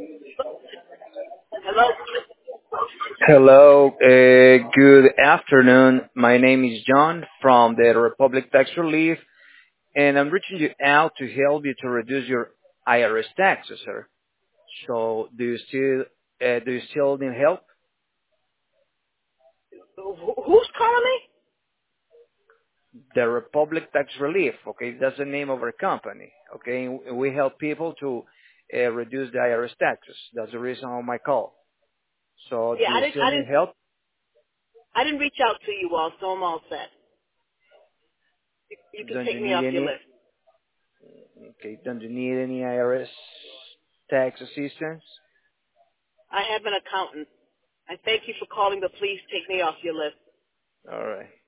Hello? Hello, good afternoon. My name is John from the Republic Tax Relief, and I'm reaching you out to help you to reduce your IRS taxes, sir. So, do you still need help? Who's calling me? The Republic Tax Relief, okay, that's the name of our company, okay. And we help people to reduce the IRS taxes. That's the reason of my call. So, Yeah, do you still need help? I didn't reach out to you all, so I'm all set. You can Don't you take me need off your any? list. Okay, don't you need any IRS tax assistance? I have an accountant. I thank you for calling, but please take me off your list. All right.